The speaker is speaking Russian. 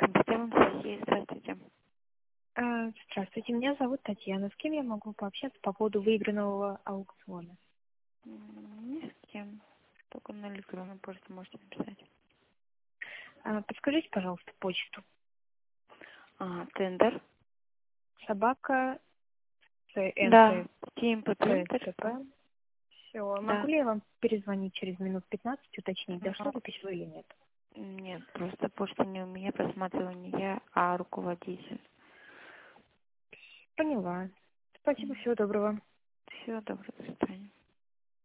Компьютером России, здравствуйте. Здравствуйте, меня зовут Татьяна. С кем я могу пообщаться по поводу выигранного аукциона? Ни с кем. Только на электронную почту можете написать. Подскажите, пожалуйста, почту. Тендер. Собака Да. ЦНЦП. TeamPP. Все. Могу Да. ли я вам перезвонить через минут 15, уточнить, дошло Но ли письмо или нет? нет, просто почта не у меня, просматриваю не я, а руководитель. Поняла. Спасибо, всего доброго. Всего доброго, до свидания.